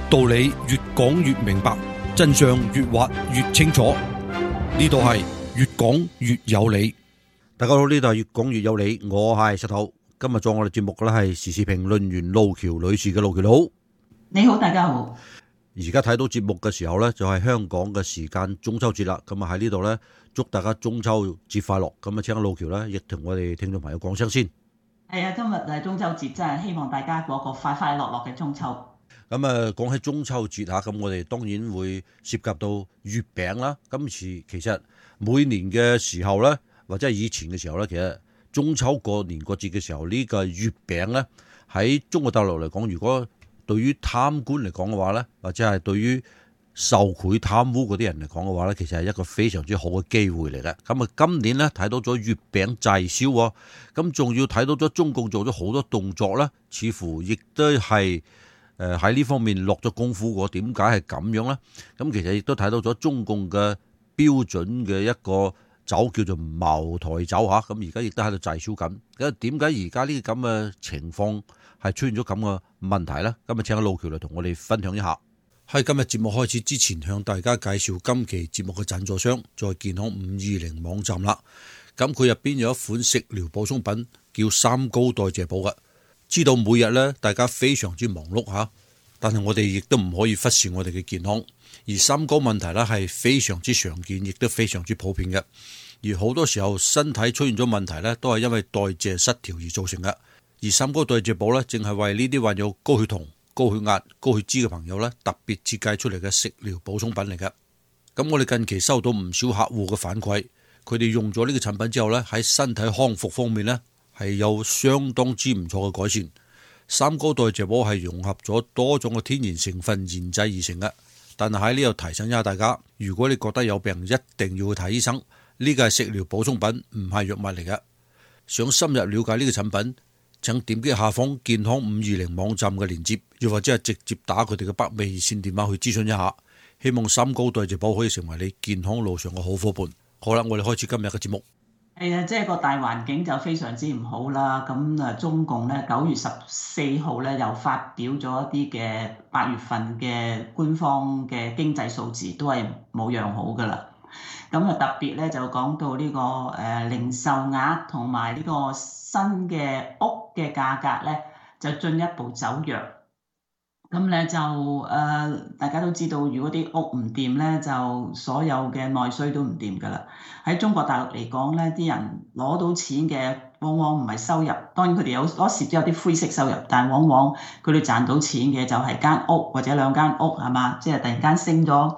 道理越講越明白，真相越挖越清楚。呢度係越講越有理。大家好，呢度係越講越有理，我係石頭。今日做我哋節目嘅咧係時事評論員路橋女士嘅。路橋你好。 你好，大家好。 而家睇到節目嘅時候呢，就係香港嘅時間中秋節啦。咁啊喺呢度呢，祝大家中秋節快樂。咁啊，請路橋呢亦同我哋聽眾朋友講聲先。 係啊，今日係中秋節，真係希望大家過個快快樂樂嘅中秋。 咁啊，講起中秋節嚇，咁我哋當然會涉及到月餅啦。今次其實每年嘅時候呢，或者係以前嘅時候呢，其實中秋過年過節嘅時候，呢個月餅呢，喺中國大陸嚟講，如果對於貪官嚟講嘅話呢，或者係對於受賄貪污嗰啲人嚟講嘅話呢，其實係一個非常之好嘅機會嚟嘅。咁啊，今年呢，睇到咗月餅滯銷喎，咁仲要睇到咗中共做咗好多動作呢，似乎亦都係喺呢方面落咗功夫喎。點解係咁樣呢？咁其實亦都睇到咗中共嘅標準嘅一個酒叫做茅台酒嚇，咁而家亦都喺度滯銷緊。咁點解而家呢個咁嘅情況係出現咗咁嘅問題呢？今日請阿路橋嚟同我哋分享一下。喺今日節目開始之前，向大家介紹今期節目嘅贊助商，在健康520網站啦。咁佢入邊有一款食療補充品叫三高代謝寶嘅。知道每日咧大家非常之忙碌嚇，但係我哋亦都唔可以忽視我哋嘅健康。而三高問題咧係非常之常見，亦都非常之普遍嘅。而好多時候身體出現咗問題咧，都係因為代謝失調而造成嘅。而三高代謝寶咧，正係為呢啲患有高血糖、高血壓、高血脂嘅朋友咧，特別設計出嚟嘅食療補充品嚟嘅。咁我哋近期收到唔少客戶嘅反饋，佢哋用咗呢個產品之後咧，喺身體康復方面咧係有相當之唔錯嘅改善。三高代謝寶係融合咗多種嘅天然成分研製而成嘅。但係喺呢度提醒一下大家，如果你覺得有病，一定要去睇醫生。呢個係食療補充品，唔係藥物嚟嘅。想深入了解呢個產品，請點擊下方健康520網站嘅鏈接，又或者係直接打佢哋嘅北美熱線電話去諮詢一下。希望三高代謝寶可以成為你健康路上嘅好夥伴。好啦，我哋開始今日嘅節目。 係啊，即係個大環境就非常之唔好啦。咁啊，中共咧9月14號咧又發表咗一啲嘅8月份嘅官方嘅經濟數字，都係冇樣好噶啦。咁啊，特別咧就講到呢個零售額同埋呢個新嘅屋嘅價格咧就進一步走弱。咁咧就大家都知道，如果啲屋唔掂咧，就所有嘅內需都唔掂噶啦。喺中國大陸嚟講咧，啲人攞到錢嘅往往唔係收入，當然佢哋有時都有啲灰色收入，但係往往佢哋賺到錢嘅就係間屋或者兩間屋係嘛，即係突然間升咗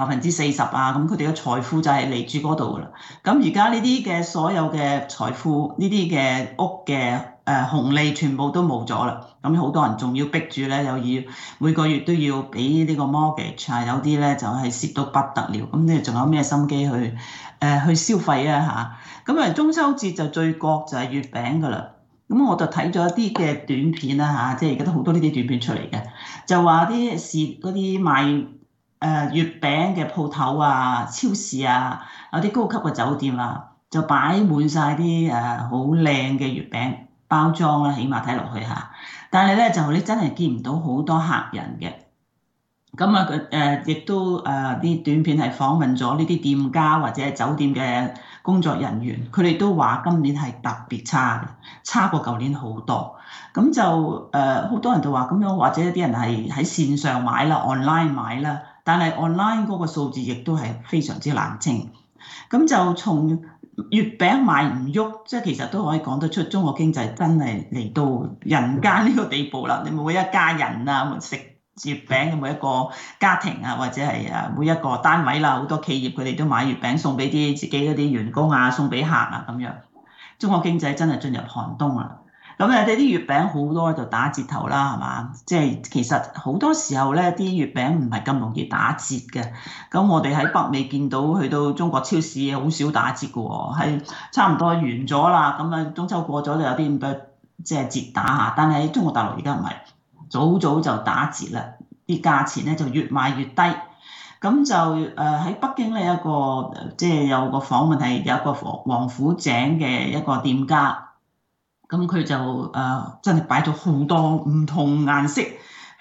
40%啊，咁佢哋嘅財富就係嚟住嗰度噶啦。咁而家呢啲嘅所有嘅財富，呢啲嘅屋嘅紅利全部都冇咗啦。咁好多人仲要逼住咧，又要每個月都要俾呢個 mortgage 啊，有啲咧就係蝕到不得了。咁你仲有咩心機去消費啊嚇？咁啊中秋節就最國就係月餅噶啦。咁我就睇咗一啲嘅短片啦嚇，即係而家都好多呢啲短片出嚟嘅，就話嗰啲賣月餅嘅鋪頭啊、超市啊，有啲高級嘅酒店啊，就擺滿晒啲好靚嘅月餅包裝啦，起碼睇落去嚇。但係咧就你真係見唔到好多客人嘅。咁啊亦都啲短片係訪問咗呢啲店家或者係酒店嘅工作人員，佢哋都話今年係特別差嘅，差過舊年好多。咁就好多人就話咁樣，或者一啲人係喺線上買啦 ，online 買啦，但係 online 嗰個數字亦都係非常之難清。咁就從月餅賣唔喐，即係其實都可以講得出中國經濟真係嚟到人間呢個地步啦。你每一家人啊食月餅嘅每一個家庭啊，或者係每一個單位啦，好多企業佢哋都買月餅送俾啲自己嗰啲員工啊，送俾客啊咁樣。中國經濟真係進入寒冬啦。咁啲月餅好多就打折頭啦，係嘛？即係其實好多時候咧，啲月餅唔係咁容易打折嘅。咁我哋喺北美見到去到中國超市好少打折嘅喎，係差唔多完咗啦。咁啊中秋過咗就有啲咁多即係折打下，但係喺中國大陸而家唔係。早早就打折啦，啲價錢咧就越賣越低。咁就喺北京咧有一個即係有個訪問係有一個王府井嘅一個店家，咁佢就真係擺咗好多唔同顏色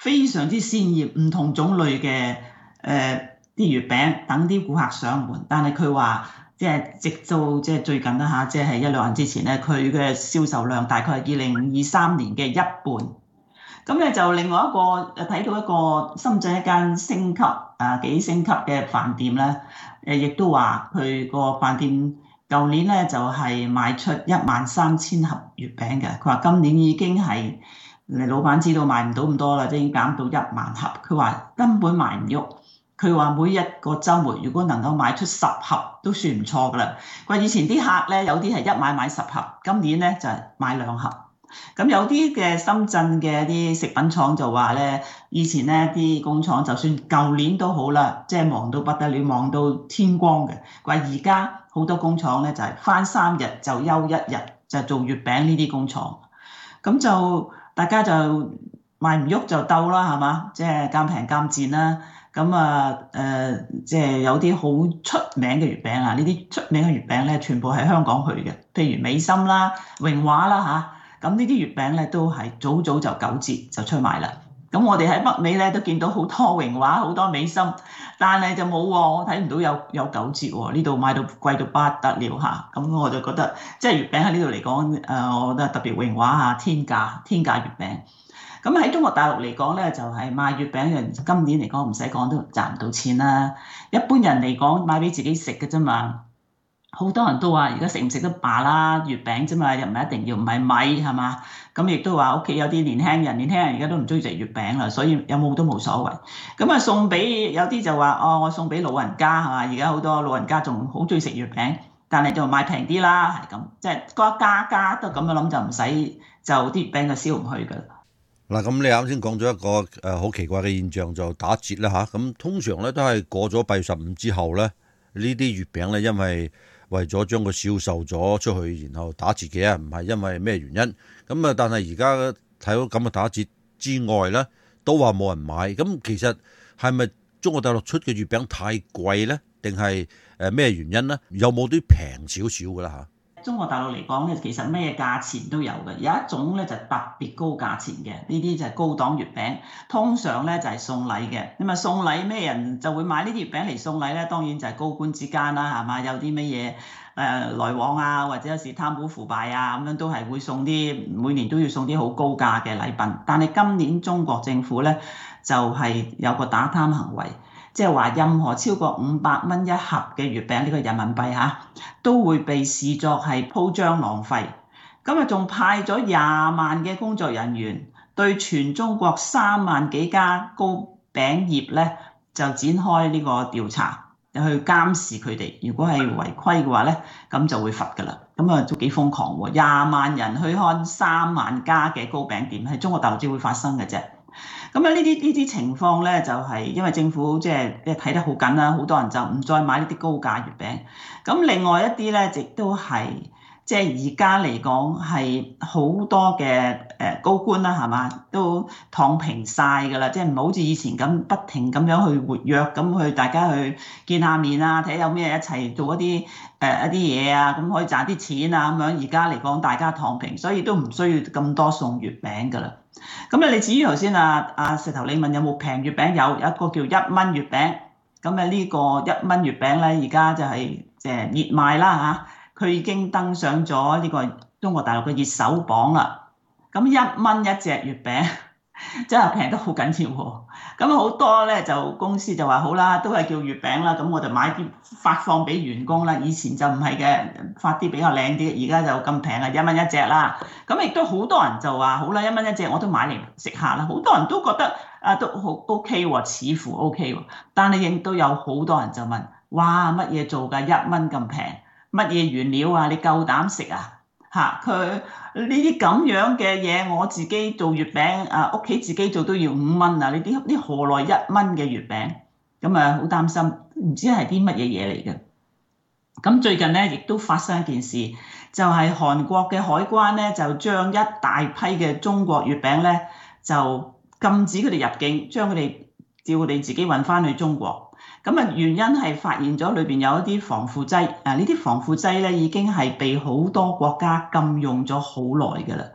非常之鮮豔，唔同種類嘅啲月餅等啲顧客上門。但係佢話即係直到即係最近啦嚇，即係1-2年之前咧，佢嘅銷售量大概係2023年嘅1半。咁咧就另外一個睇到一個深圳一間幾星級嘅飯店咧，亦都話佢個飯店舊年咧就係賣出13000盒月餅嘅。佢話今年已經係老闆知道賣唔到咁多啦，即係已經減到1萬盒。佢話根本賣唔喐。佢話每一個週末如果能夠賣出10盒都算唔錯㗎啦。佢話以前啲客咧有啲係一買10盒，今年咧就係買2盒。咁有啲嘅深圳嘅啲食品廠就話咧，以前咧啲工廠就算舊年都好啦，即係忙到不得了，忙到天光嘅。佢話而家好多工廠咧就係返3日就休1日，就係做月餅呢啲工廠。咁就大家就賣唔喐就鬥啦，係嘛？即係賤平賤賤啦。咁啊即係有啲好出名嘅月餅啊，呢啲出名嘅月餅咧全部係香港去嘅，譬如美心啦、榮華啦嚇。咁呢啲月餅咧都係早就9折就出賣啦。咁我哋喺北美咧都見到好多榮華、好多美心，但係就冇喎，我睇唔到有9折喎。呢度賣到貴到不得了嚇。咁我就覺得即係月餅喺呢度嚟講，我覺得特別榮華嚇，天價月餅。咁喺中國大陸嚟講咧，就係賣月餅人今年嚟講唔使講都賺唔到錢啦。一般人嚟講買俾自己食嘅啫嘛。好多人都話而家食唔食都罷啦，月餅啫嘛，又唔係一定要唔係米係嘛？咁亦都話屋企有啲年輕人而家都唔中意食月餅啦，所以有冇都冇所謂。咁啊送俾有啲就話我送俾老人家係嘛？而家好多老人家仲好中意食月餅，但係就賣平啲啦，係咁，即係個家都咁樣諗就唔使就啲月餅就燒唔去㗎啦。 嗱，咁你啱先講咗一個好奇怪嘅現象，就打折啦嚇。咁通常咧都係過咗8月15之後咧，呢啲月餅咧因為咗將佢銷售咗出去，然後打折嘅，唔係因為咩原因。咁啊，但係而家睇到咁嘅打折之外咧，都話冇人買。咁其實係咪中國大陸出嘅月餅太貴咧？定係咩原因咧？有冇啲平少少㗎啦嚇？ 中國大陸嚟講咧，其實咩價錢都有嘅，有一種咧就特別高價錢嘅，呢啲就係高檔月餅，通常咧就係送禮嘅。咁啊送禮咩人就會買呢啲月餅嚟送禮咧？當然就係高官之間啦，係嘛？有啲乜嘢來往啊，或者有時貪污腐敗啊，咁樣都係會送啲，每年都要送啲好高價嘅禮品。但係今年中國政府咧就係有個打貪行為。即係話任何超過500蚊一盒嘅月餅，呢個人民幣嚇，都會被視作係鋪張浪費。咁啊仲派咗20萬嘅工作人員對全中國3萬幾家糕餅業咧就展開呢個調查，去監視佢哋。如果係違規嘅話咧，咁就會罰㗎啦。咁啊都幾瘋狂喎！20萬人去看3萬家嘅糕餅店，喺中國大陸只會發生嘅啫。咁啊呢啲情況咧，就係因為政府即係睇得好緊啦，好多人就唔再買呢啲高價月餅。咁另外一啲咧，亦都係即係而家嚟講係好多嘅高官啦，係嘛，都躺平晒㗎啦，即係唔好似以前咁不停咁樣去活躍，咁去大家去見下面啊，睇有咩一齊做一啲嘢啊，咁可以賺啲錢啊咁樣。而家嚟講大家躺平，所以都唔需要咁多送月餅㗎啦。咁你至於頭先石頭你問有冇平月餅，有一個叫1蚊月餅。咁呢個1蚊月餅咧，而家就係熱賣啦嚇，佢已經登上咗呢個中國大陸嘅熱搜榜啦。咁1蚊一隻月餅，真係平得好緊要喎。咁好多咧就公司就話好啦，都係叫月餅啦，咁我就買啲發放俾員工啦。以前就唔係嘅，發啲比較靚啲，而家就咁平啊，1蚊一隻啦。咁亦都好多人就話好啦，1蚊一隻我都買嚟食下啦。好多人都覺得都好 OK 喎，似乎 OK 喎。但係亦都有好多人就問：哇，乜嘢做㗎？1蚊咁平，乜嘢原料啊？你夠膽食啊？佢呢啲咁樣嘅嘢，我自己做月餅屋企自己做都要5蚊啊！呢啲何來1蚊嘅月餅？咁好擔心，唔知係啲乜嘢嘢嚟嘅。咁最近咧，亦都發生一件事，就係韓國嘅海關咧，就將一大批嘅中國月餅咧，就禁止佢哋入境，叫佢哋自己運翻去中國。原因係發現咗裏邊有一啲防腐劑，呢啲防腐劑咧已經係被好多國家禁用咗好耐㗎啦。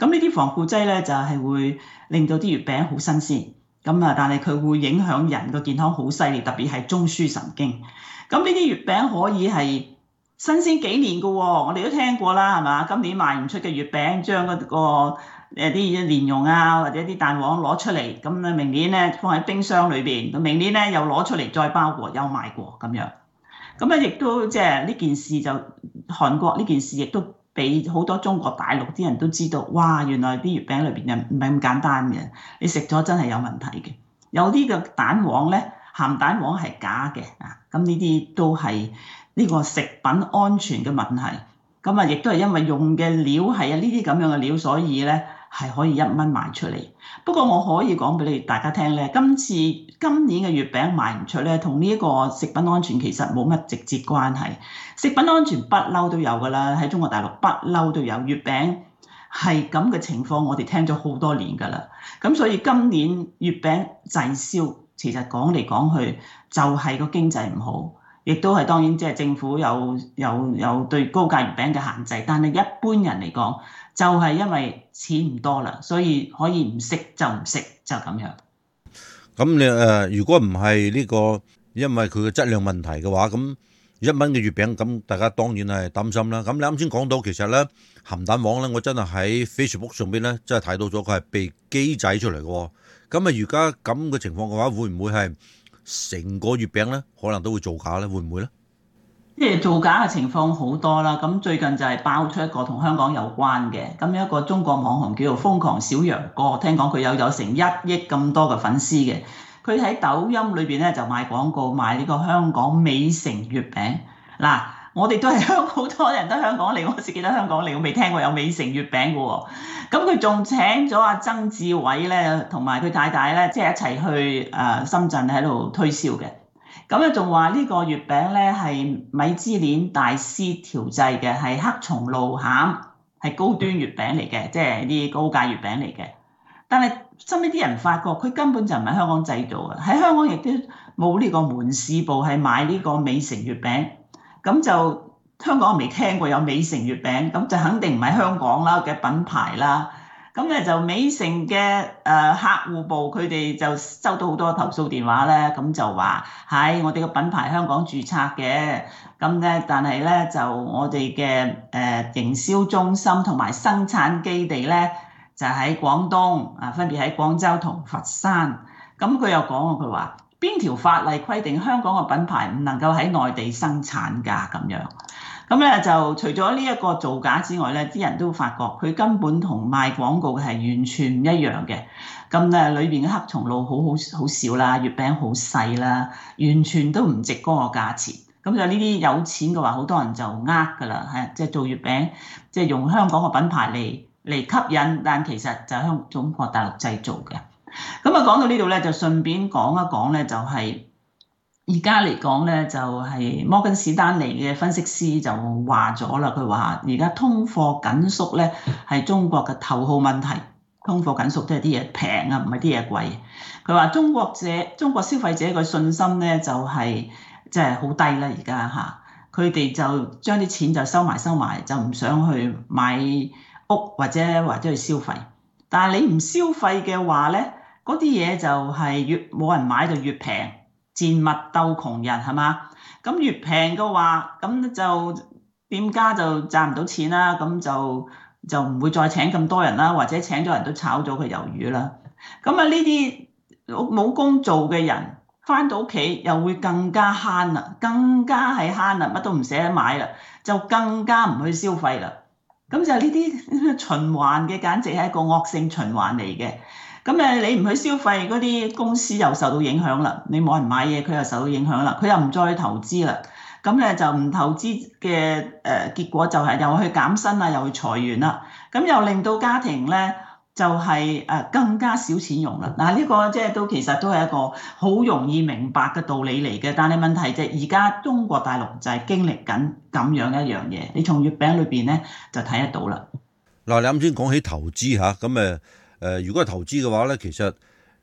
咁呢啲防腐劑咧就係會令到啲月餅好新鮮，咁啊，但係佢會影響人個健康好犀利，特別係中樞神經。咁呢啲月餅可以係新鮮幾年㗎喎，我哋都聽過啦，係嘛？今年賣唔出嘅月餅，將嗰個啲蓮蓉啊或者啲蛋黃攞出嚟，咁咧明年咧放喺冰箱裏邊，明年咧又攞出嚟再包過，又賣過咁樣。咁咧亦都即係呢件事就韓國呢件事亦都俾好多中國大陸啲人都知道，哇！原來啲月餅裏邊又唔係咁簡單嘅，你食咗真係有問題嘅。有啲嘅蛋黃咧，鹹蛋黃係假嘅啊，咁呢啲都係呢個食品安全嘅問題。咁啊，亦都係因為用嘅料係啊呢啲咁樣嘅料，所以咧係可以1蚊賣出嚟。不過我可以講俾你大家聽咧，今年嘅月餅賣唔出咧，同呢一個食品安全其實冇乜直接關係。食品安全不嬲都有㗎啦，喺中國大陸不嬲都有月餅係咁嘅情況，我哋聽咗好多年㗎啦。咁所以今年月餅滯銷，其實講嚟講去就係個經濟唔好。亦都係當然，即係政府有對高價月餅嘅限制，但係一般人嚟講，就係因為錢唔多啦，所以可以唔食就唔食，就咁樣。 咁你如果唔係呢個，因為佢嘅質量問題嘅話，咁1蚊嘅月餅，咁大家當然係擔心啦。咁你啱先講到，其實咧鹹蛋黃咧，我真係喺 Facebook 上邊咧，真係睇到咗佢係被機製出嚟嘅。咁啊，而家咁嘅情況嘅話，會唔會係成個月餅咧，可能都會造假咧？會唔會咧？ 即係造假嘅情況好多啦。咁最近就係爆出一個同香港有關嘅，咁一個中國網紅叫做瘋狂小楊哥，聽講佢有成1億咁多嘅粉絲嘅。佢喺抖音裏邊咧就賣廣告，賣呢個香港美城月餅。嗱，我哋都係好多人都香港嚟，我只記得香港嚟，我未聽過有美城月餅嘅喎。咁佢仲請咗阿曾志偉咧，同埋佢太太咧，即係一齊去深圳喺度推銷嘅。咁咧仲話呢個月餅咧係米芝蓮大師調製嘅，係黑松露餡，係高端月餅嚟嘅，即係啲高價月餅嚟嘅。但係身邊啲人發覺佢根本就唔係香港製造嘅，喺香港亦都冇呢個門市部係買呢個美城月餅，咁就香港未聽過有美城月餅，咁就肯定唔係香港啦嘅品牌啦。咁咧就美城嘅客戶部佢哋就收到好多投訴電話咧，咁就話係我哋個品牌香港註冊嘅，咁咧但係咧就我哋嘅營銷中心同埋生產基地咧就喺廣東啊，分別喺廣州同佛山。咁佢又講佢話邊條法例規定香港嘅品牌唔能夠喺內地生產㗎咁樣？咁咧就除咗呢一個造假之外咧，啲人都發覺佢根本同賣廣告係完全唔一樣嘅。咁咧裏邊嘅黑松露好少啦，月餅好細啦，完全都唔值嗰個價錢。咁就呢啲有錢嘅話，好多人就㗎啦，係即係做月餅，即係用香港嘅品牌嚟吸引，但其實就係中國大陸製造嘅。咁啊講到呢度咧，就順便講一講咧，就係而家嚟講咧，就係摩根士丹利嘅分析師就話咗啦，佢話而家通貨緊縮咧係中國嘅頭號問題。通貨緊縮都係啲嘢平啊，唔係啲嘢貴。佢話中國消費者嘅信心咧就係即係好低啦，而家嚇佢哋就將啲錢就收埋，就唔想去買屋或者去消費。但係你唔消費嘅話咧，嗰啲嘢就係越冇人買就越平，賤物鬥窮人係嘛？咁越平嘅話，咁就店家就賺唔到錢啦，咁就唔會再請咁多人啦，或者請咗人都炒咗佢魷魚啦。咁啊呢啲冇工做嘅人返到屋企又會更加慳啦，更加係慳啦，乜都唔捨得買啦，就更加唔去消費啦。咁就呢啲循環嘅，簡直係一個惡性循環嚟嘅。咁你唔去消費，嗰啲公司又受到影響啦。你冇人買嘢，佢又受到影響啦。佢又唔再去投資啦。咁咧就唔投資嘅結果就係又去減薪啦，又去裁員啦。咁又令到家庭咧就係更加少錢用啦。嗱，呢個即係其實都係一個好容易明白嘅道理嚟嘅。但係問題就係而家中國大陸就係經歷緊咁樣一樣嘢。你從月餅裏邊咧就睇得到啦。 嗱，你啱先講起投資嚇，咁如果係投資嘅話咧，其實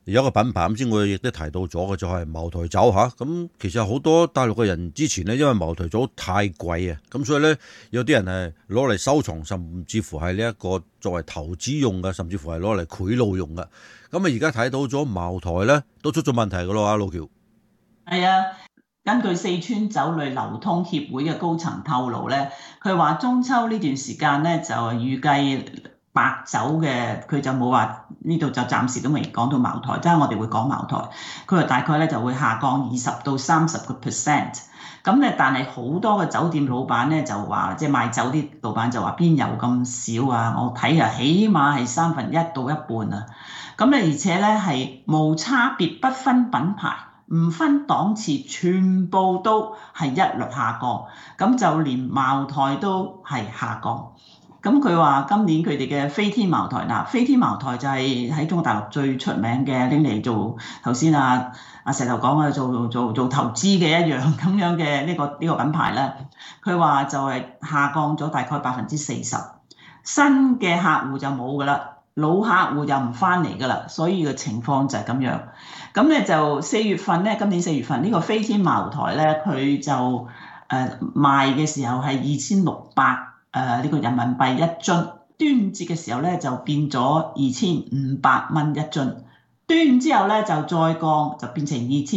有一個品牌咁先，我亦都提到咗嘅就係茅台酒嚇。咁其實好多大陸嘅人之前呢，因為茅台酒太貴啊，咁所以呢，有啲人係攞嚟收藏，甚至乎係呢一個作為投資用嘅，甚至乎係攞嚟賄賂用嘅。咁啊，而家睇到咗茅台呢都出咗問題㗎咯，老喬。 係啊，根據四川酒類流通協會嘅高層透露咧，佢話中秋呢段時間咧就預計白酒嘅，佢就冇話呢度就暫時都未講到茅台，即係我哋會講茅台，佢話大概咧就會下降20%到30%。咁咧，但係好多嘅酒店老闆咧就話，即係賣酒啲老闆就話邊有咁少啊？我睇啊，起碼係1/3到一半啊！咁咧，而且咧係無差別不分品牌。唔分檔次，全部都係一律下降，咁就連茅台都係下降。咁佢話今年佢哋嘅飛天茅台，飛天茅台就係喺中國大陸最出名嘅，拎嚟做頭先阿石頭講嘅做投資嘅一樣咁樣嘅呢個品牌咧。佢話就係下降咗大概40%，新嘅客戶就冇噶啦。老客戶就唔翻嚟㗎啦，所以個情況就係咁樣。咁咧就4月份咧，今年4月份呢個飛天茅台咧，佢就賣嘅時候係2600呢個人民幣一樽。端午節嘅時候咧就變咗2500蚊一樽。端午之後咧就再降，就變成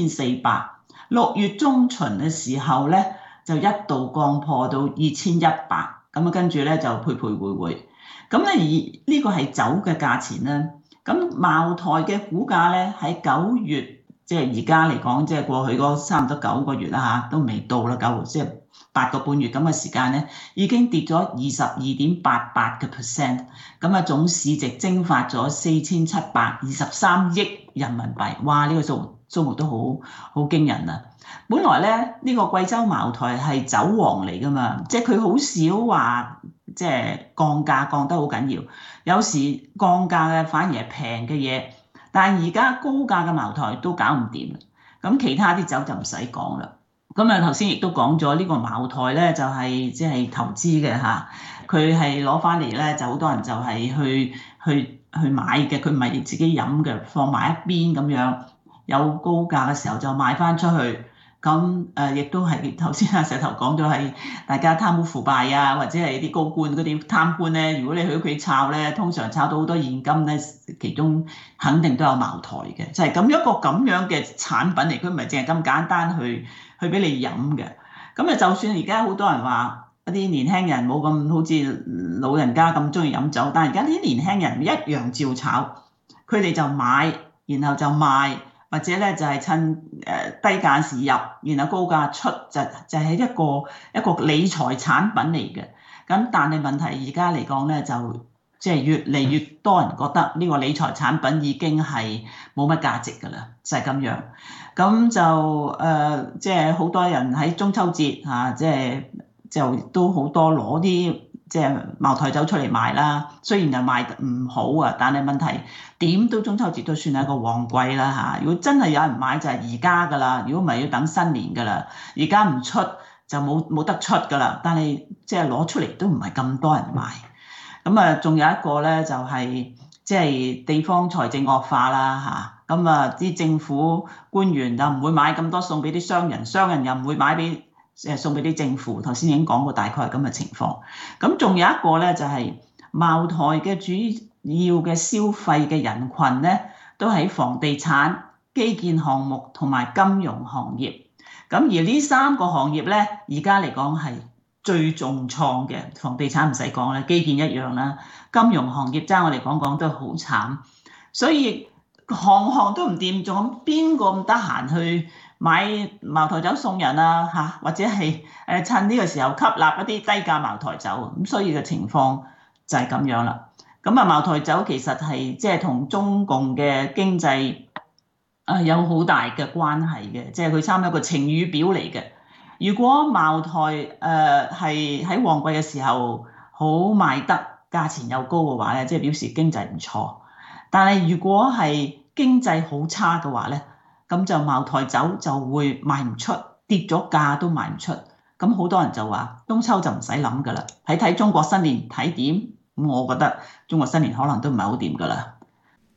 2400。6月中旬嘅時候咧就一度降破到2100。咁啊跟住咧就徘徊回回。咁咧而呢個係酒嘅價錢啦。咁茅台嘅股價咧喺9月，即係而家嚟講，即係過去嗰差唔多9個月啦嚇，都未到啦9，即係8個半月咁嘅時間咧，已經跌咗22.88%。咁啊總市值蒸發咗4723億人民幣。哇！呢個數目都好驚人啊！本來咧呢個貴州茅台係酒王嚟㗎嘛，即係佢好少話。即係降價降得好緊要，有時降價嘅反而係平嘅嘢，但係而家高價嘅茅台都搞唔掂，咁其他啲酒就唔使講啦。咁啊頭先亦都講咗呢個茅台咧就係即係投資嘅嚇，佢係攞翻嚟咧就好多人就係去買嘅，佢唔係自己飲嘅，放埋一邊咁樣，有高價嘅時候就賣翻出去。咁亦都係頭先阿石頭講咗係大家貪污腐敗啊，或者係啲高官嗰啲貪官咧，如果你去屋企炒咧，通常炒到好多現金咧，其中肯定都有茅台嘅，就係咁一個咁樣嘅產品嚟，佢唔係淨係咁簡單去俾你飲嘅。咁啊，就算而家好多人話一啲年輕人冇咁好似老人家咁中意飲酒，但係而家啲年輕人一樣照炒，佢哋就買，然後就賣。或者咧就係趁低價時入，然後高價出，就係一個理財產品嚟嘅。咁但係問題而家嚟講咧，就即係越嚟越多人覺得呢個理財產品已經係冇乜價值㗎啦，就係咁樣。咁就即係好多人喺中秋節嚇，就都好多攞啲即係茅台酒出嚟賣啦。雖然就賣得唔好啊，但係問題點都中秋節都算係一個旺季啦嚇。如果真係有人買就係而家㗎啦，如果唔係要等新年㗎啦。而家唔出就冇得出㗎啦。但係即係攞出嚟都唔係咁多人買。咁啊，仲有一個咧就係即係地方財政惡化啦嚇。咁啊啲政府官員就唔會買咁多送俾啲商人，商人又唔會買俾送俾啲政府。頭先已經講過大概係咁嘅情況。咁仲有一個咧就係茅台嘅主要嘅消費嘅人群咧，都喺房地產、基建項目同埋金融行業。咁而呢3個行業咧，而家嚟講係最重創嘅。房地產唔使講啦，基建一樣啦，金融行業爭我哋講都好慘。所以行都唔掂，仲邊個咁得閒去買茅台酒送人啊嚇？或者係趁呢個時候吸納一啲低價茅台酒。咁所以嘅情況就係咁樣啦。咁啊，茅台酒其實係即係同中共嘅經濟有好大嘅關係嘅，即係佢差唔多一個晴雨表嚟嘅。如果茅台係喺旺季嘅時候好賣得，價錢又高嘅話咧，即係表示經濟唔錯。但係如果係經濟好差嘅話咧，咁就茅台酒就會賣唔出，跌咗價都賣唔出。咁好多人就話中秋就唔使諗㗎啦，睇中國新年睇點。咁我覺得中國新年可能都唔係好掂㗎啦。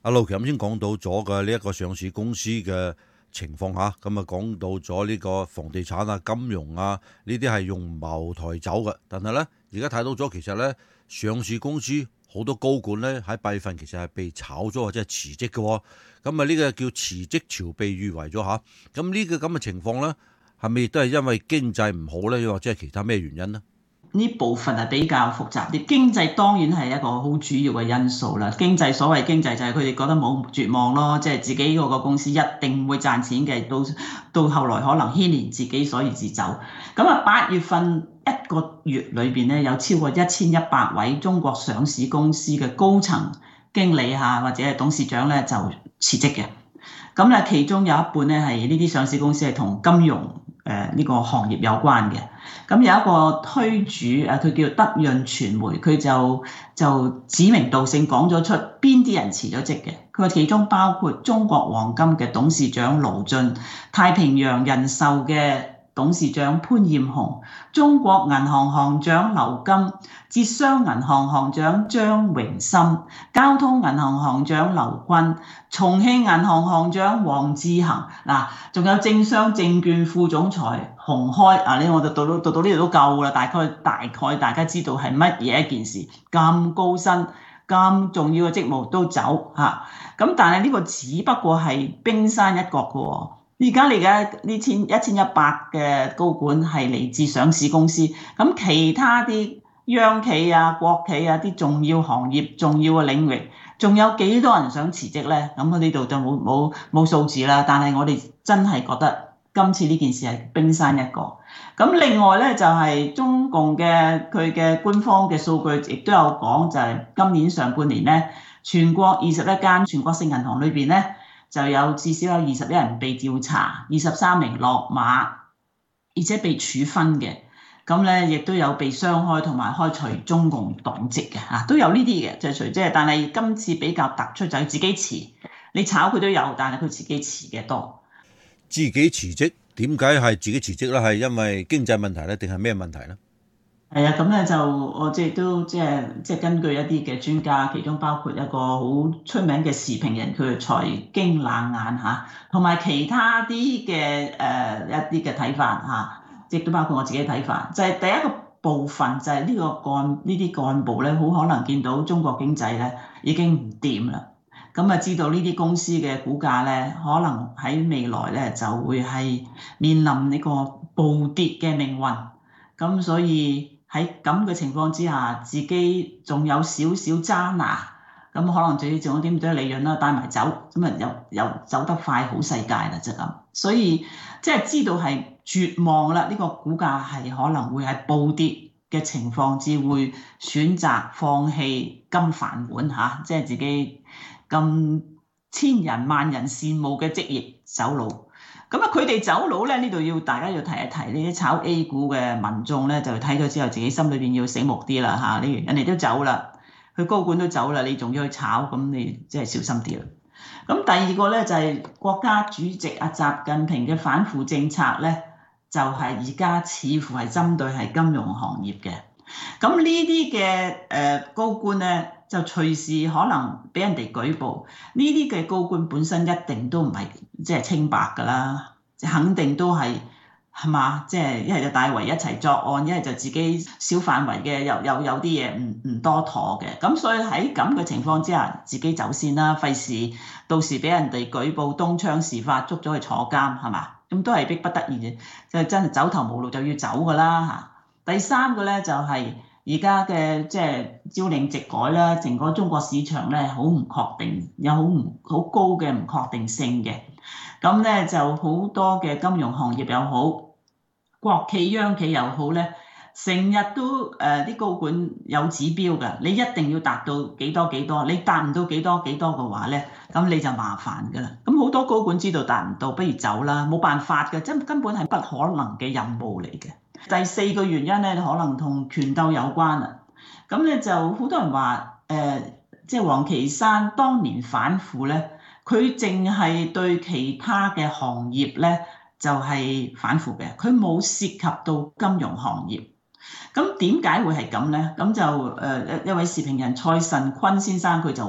阿路橋先講到咗嘅呢一個上市公司嘅情況下，咁啊講到咗呢個房地產啊、金融啊呢啲係用茅台酒嘅，但係咧而家睇到咗其實咧上市公司好多高管咧喺8月份其實係被炒咗或者係辭職嘅喎，咁啊呢個叫辭職潮被譽為咗嚇，咁呢個咁嘅情況咧係咪都係因為經濟唔好咧，又或者係其他咩原因呢？ 呢部分係比較複雜啲，經濟當然係一個好主要嘅因素啦。經濟所謂經濟就係佢哋覺得冇絕望咯，即係自己嗰個公司一定唔會賺錢嘅，到後來可能牽連自己，所以自走。咁啊8月份一個月裏邊咧，有超過1100位中國上市公司嘅高層經理嚇或者係董事長咧就辭職嘅。咁咧其中有一半咧係呢啲上市公司係同金融呢個行業有關嘅。咁有一個推主佢叫德潤傳媒，佢就指名道姓講咗出邊啲人辭咗職嘅。佢話其中包括中國黃金嘅董事長盧俊、太平洋人壽嘅董事長潘艷紅、中國銀行行長劉金、浙商銀行行長張榮森、交通銀行行長劉軍、重慶銀行行長黃志恒，仲有政商證券副總裁洪開，呢我就到呢度都夠啦，大概大家知道係乜嘢一件事，咁高薪咁重要嘅職務都走嚇，咁但係呢個只不過係冰山一角嘅喎。而家你嘅呢1100嘅高管係嚟自上市公司，咁其他啲央企啊、國企啊啲重要行業、重要嘅領域，仲有幾多人想辭職呢？咁呢度就冇數字啦。但係我哋真係覺得今次呢件事係冰山一角。咁另外呢，就係中共嘅佢嘅官方嘅數據亦都有講，就係今年上半年呢，全國21間全國性銀行裏邊呢，就有至少有21人被調查，23名落馬，而且被處分嘅。咁咧亦都有被雙開同埋開除中共黨籍嘅嚇，都有呢啲嘅，就係但係今次比較突出就係自己辭，你炒佢都有，但係佢自己辭嘅多。 自己辭職點解係自己辭職咧？係因為經濟問題咧，定係咩問題咧？ 係啊，咁咧就我都根據一啲嘅專家，其中包括一個好出名嘅時評人，佢係財經冷眼嚇，同埋其他啲嘅一啲嘅睇法嚇。亦都包括我自己嘅睇法，就係第一個部分就係呢啲幹部咧，好可能見到中國經濟咧已經唔掂啦，咁啊知道呢啲公司嘅股價咧，可能喺未來咧就會係面臨呢個暴跌嘅命運，咁所以喺咁嘅情況之下，自己仲有少少揸拿，咁可能仲有啲咁多利潤啦，帶埋走，咁啊又走得快好世界啦，就咁，所以即係知道係絕望啦！呢個股價係可能會係暴跌嘅情況，至會選擇放棄金飯碗嚇，即係自己咁千人萬人羨慕嘅職業走佬。咁啊，佢哋走佬咧，呢度大家要提一提呢啲炒 A 股嘅民眾咧，就睇咗之後自己心裏邊要醒目啲啦嚇。例如人哋都走啦，佢高管都走啦，你仲要去炒，咁你即係小心啲啦。咁第二個咧就係國家主席阿習近平嘅反腐政策咧。就係而家似乎係針對係金融行業嘅，咁呢啲嘅高官咧就隨時可能俾人哋舉報，呢啲嘅高官本身一定都唔係即係清白㗎啦，肯定都係嘛，即係一係就大圍一齊作案，一係就自己小範圍嘅有啲嘢唔多妥嘅，咁所以喺咁嘅情況之下，自己走先啦，費事到時俾人哋舉報東窗事發，捉咗去坐監係嘛？咁都係逼不得已嘅，就真係走投無路就要走㗎啦嚇。第三個咧就係而家嘅即係朝令夕改啦，整個中國市場咧好唔確定，有好高嘅唔確定性嘅。咁咧就好多嘅金融行業又好，國企央企又好咧，成日都啲高管有指標㗎，你一定要達到幾多，你達唔到幾多嘅話咧，咁你就麻煩㗎啦。咁好多高管知道達唔到，不如走啦，冇辦法㗎，真根本係不可能嘅任務嚟嘅。第四個原因咧，可能同權鬥有關啦。咁咧就好多人話即係王岐山當年反腐咧，佢淨係對其他嘅行業咧就係反腐嘅，佢冇涉及到金融行業。咁點解會係咁咧？咁就一位時評人蔡慎坤先生佢就話：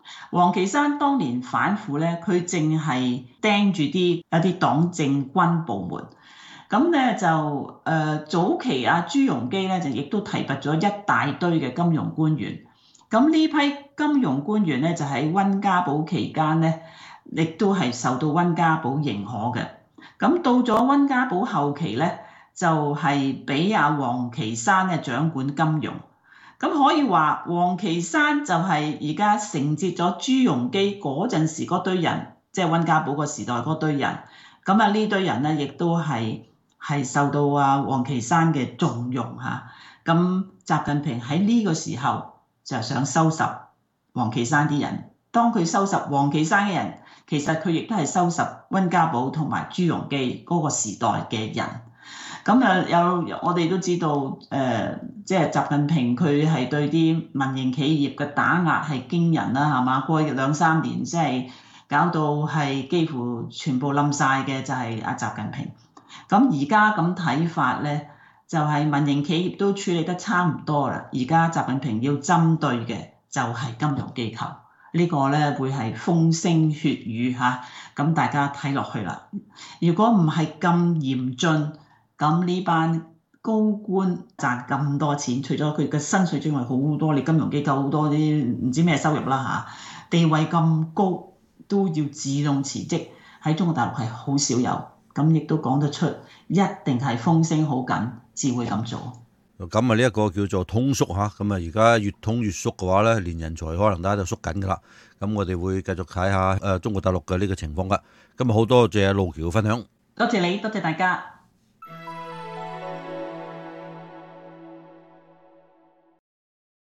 王岐山當年反腐咧，佢淨係盯住一啲黨政軍部門。咁咧就早期朱鎔基咧就亦都提拔咗一大堆嘅金融官員。咁呢批金融官員咧就喺溫家寶期間咧，亦都係受到溫家寶認可嘅。咁到咗溫家寶後期咧，就係俾王岐山咧掌管金融。咁可以話王岐山就係而家承接咗朱鎔基嗰陣時嗰堆人，即係溫家寶個時代嗰堆人。咁呢堆人咧亦都係受到王岐山嘅重用嚇。咁習近平喺呢個時候就想收拾王岐山啲人。當佢收拾王岐山嘅人，其實佢亦都係收拾溫家寶同埋朱鎔基嗰個時代嘅人。咁我哋都知道，即係習近平佢係對啲民營企業嘅打壓係驚人啦，係嘛？過去2-3年即係搞到係幾乎全部冧晒嘅就係習近平。咁而家咁睇法咧，就係民營企業都處理得差唔多啦。而家習近平要針對嘅就係金融機構，呢個咧會係風聲血雨嚇。咁大家睇落去啦。如果唔係咁嚴峻，咁呢班高官賺咁多錢，除咗佢嘅薪水之外，好多你金融機構好多啲唔知咩收入啦嚇，地位咁高都要自動辭職，喺中國大陸係好少有，咁亦都講得出，一定係風聲好緊，至會咁做。 咁呢一個叫做通縮嚇，咁而家越通越縮嘅話咧，連人才可能大家都縮緊噶啦。咁我哋會繼續睇下中國大陸嘅呢個情況噶。今日好多謝路橋分享， 多謝你，多謝大家。